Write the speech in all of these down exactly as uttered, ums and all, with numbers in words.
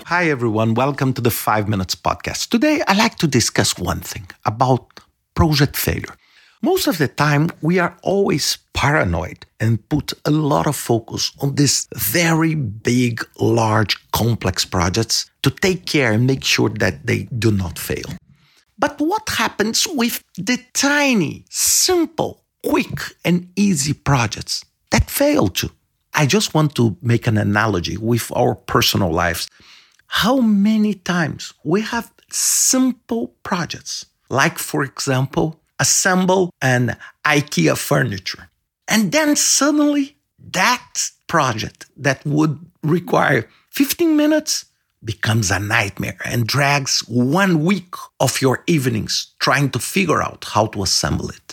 Hi, everyone. Welcome to the Five Minutes Podcast. Today, I like to discuss one thing about project failure. Most of the time, we are always paranoid and put a lot of focus on these very big, large, complex projects to take care and make sure that they do not fail. But what happens with the tiny, simple, quick, and easy projects that fail too? I just want to make an analogy with our personal lives. How many times we have simple projects, like, for example, assemble an IKEA furniture. And then suddenly that project that would require fifteen minutes becomes a nightmare and drags one week of your evenings trying to figure out how to assemble it.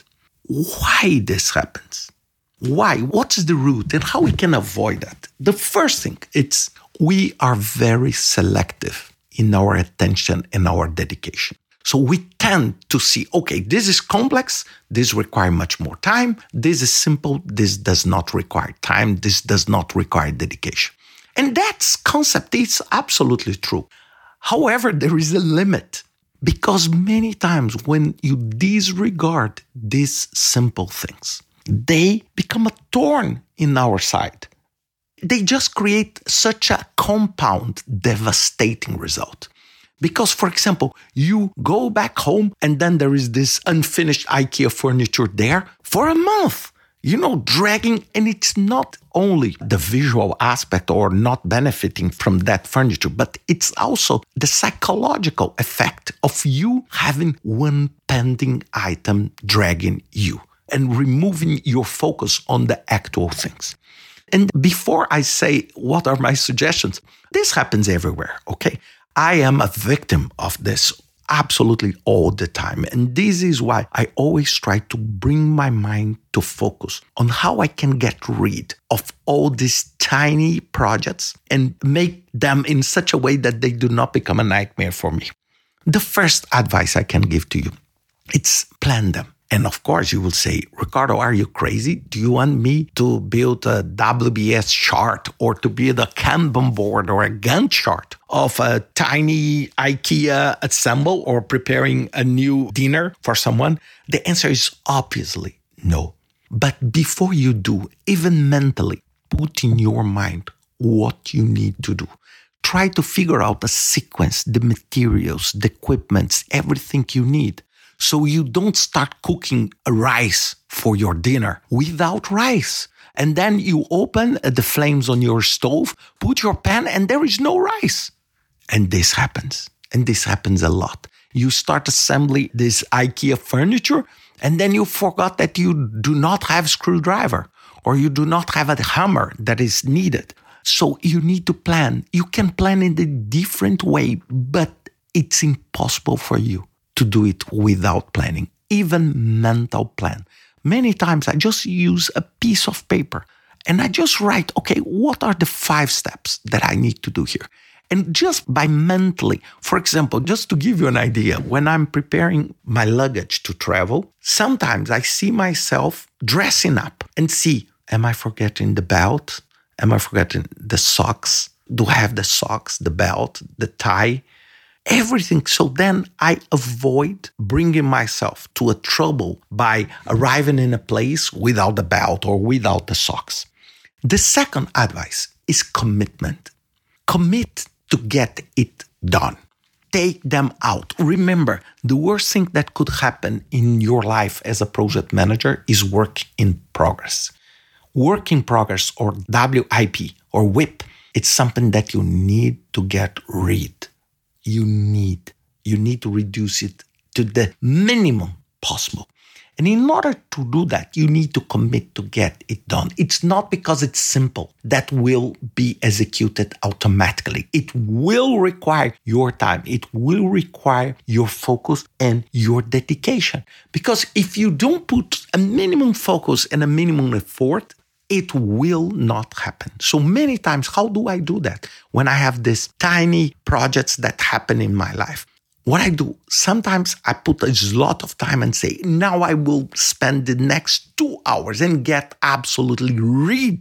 Why this happens? Why? What is the root and how we can avoid that? The first thing, it's we are very selective in our attention and our dedication. So we tend to see, okay, this is complex, this requires much more time, this is simple, this does not require time, this does not require dedication. And that concept is absolutely true. However, there is a limit because many times when you disregard these simple things, they become a thorn in our side. They just create such a compound, devastating result. Because, for example, you go back home and then there is this unfinished IKEA furniture there for a month, you know, dragging. And it's not only the visual aspect or not benefiting from that furniture, but it's also the psychological effect of you having one pending item dragging you and removing your focus on the actual things. And before I say what are my suggestions, this happens everywhere, okay? I am a victim of this absolutely all the time. And this is why I always try to bring my mind to focus on how I can get rid of all these tiny projects and make them in such a way that they do not become a nightmare for me. The first advice I can give to you, it's plan them. And of course, you will say, Ricardo, are you crazy? Do you want me to build a W B S chart or to build a Kanban board or a Gantt chart of a tiny IKEA assemble or preparing a new dinner for someone? The answer is obviously no. But before you do, even mentally, put in your mind what you need to do. Try to figure out the sequence, the materials, the equipment, everything you need. So you don't start cooking rice for your dinner without rice. And then you open the flames on your stove, put your pan, and there is no rice. And this happens. And this happens a lot. You start assembling this IKEA furniture, and then you forgot that you do not have a screwdriver or you do not have a hammer that is needed. So you need to plan. You can plan in a different way, but it's impossible for you to do it without planning, even mental plan. Many times I just use a piece of paper and I just write, okay, what are the five steps that I need to do here? And just by mentally, for example, just to give you an idea, when I'm preparing my luggage to travel, sometimes I see myself dressing up and see, am I forgetting the belt? Am I forgetting the socks? Do I have the socks, the belt, the tie? Everything. So then I avoid bringing myself to a trouble by arriving in a place without the belt or without the socks. The second advice is commitment. Commit to get it done. Take them out. Remember, the worst thing that could happen in your life as a project manager is work in progress. Work in progress, or W I P or W I P, it's something that you need to get rid. You need, you need to reduce it to the minimum possible. And in order to do that, you need to commit to get it done. It's not because it's simple that will be executed automatically. It will require your time. It will require your focus and your dedication. Because if you don't put a minimum focus and a minimum effort, it will not happen. So many times, how do I do that? When I have these tiny projects that happen in my life, what I do, sometimes I put a lot of time and say, now I will spend the next two hours and get absolutely rid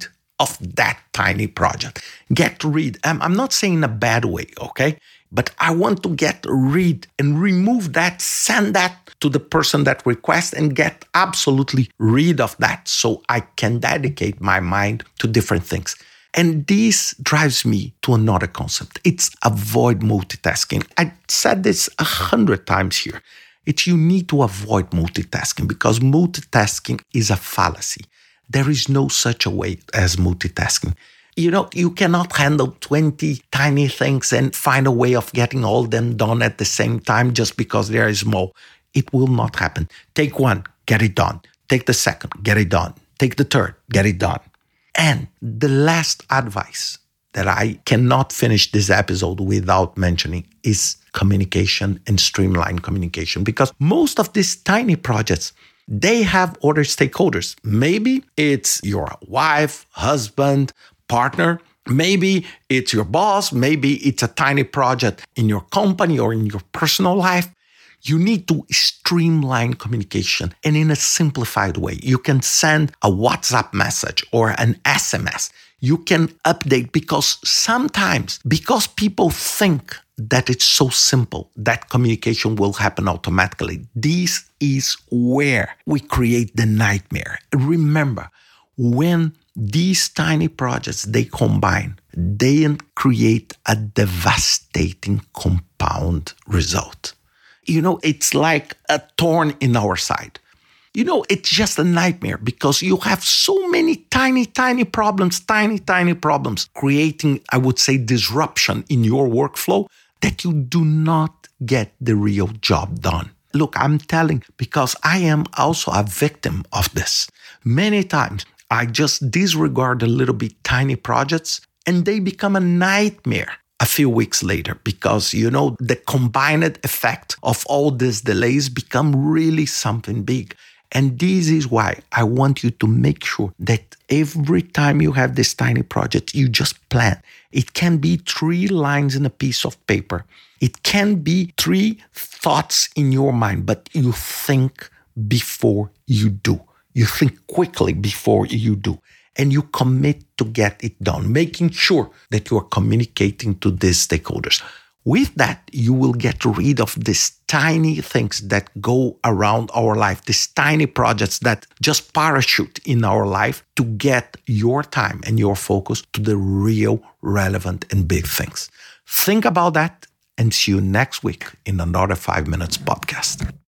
of that tiny project. Get rid. I'm, I'm not saying in a bad way, okay? But I want to get rid and remove that, send that to the person that requests and get absolutely rid of that so I can dedicate my mind to different things. And this drives me to another concept. It's avoid multitasking. I said this a hundred times here. It's you need to avoid multitasking because multitasking is a fallacy. There is no such a way as multitasking. You know, you cannot handle twenty tiny things and find a way of getting all them done at the same time just because they are small. It will not happen. Take one, get it done. Take the second, get it done. Take the third, get it done. And the last advice that I cannot finish this episode without mentioning is communication and streamline communication. Because most of these tiny projects, they have other stakeholders. Maybe it's your wife, husband, partner. Maybe it's your boss. Maybe it's a tiny project in your company or in your personal life. You need to streamline communication and in a simplified way. You can send a WhatsApp message or an S M S. You can update because sometimes, because people think that it's so simple, that communication will happen automatically. This is where we create the nightmare. Remember, when these tiny projects, they combine, they create a devastating compound result. You know, it's like a thorn in our side. You know, it's just a nightmare because you have so many tiny, tiny problems, tiny, tiny problems, creating, I would say, disruption in your workflow that you do not get the real job done. Look, I'm telling because I am also a victim of this. Many times I just disregard a little bit tiny projects and they become a nightmare a few weeks later because, you know, the combined effect of all these delays become really something big. And this is why I want you to make sure that every time you have this tiny project, you just plan. It can be three lines in a piece of paper. It can be three thoughts in your mind, but you think before you do. You think quickly before you do. And you commit to get it done, making sure that you are communicating to these stakeholders. With that, you will get rid of these tiny things that go around our life, these tiny projects that just parachute in our life to get your time and your focus to the real, relevant, and big things. Think about that and see you next week in another five minutes podcast.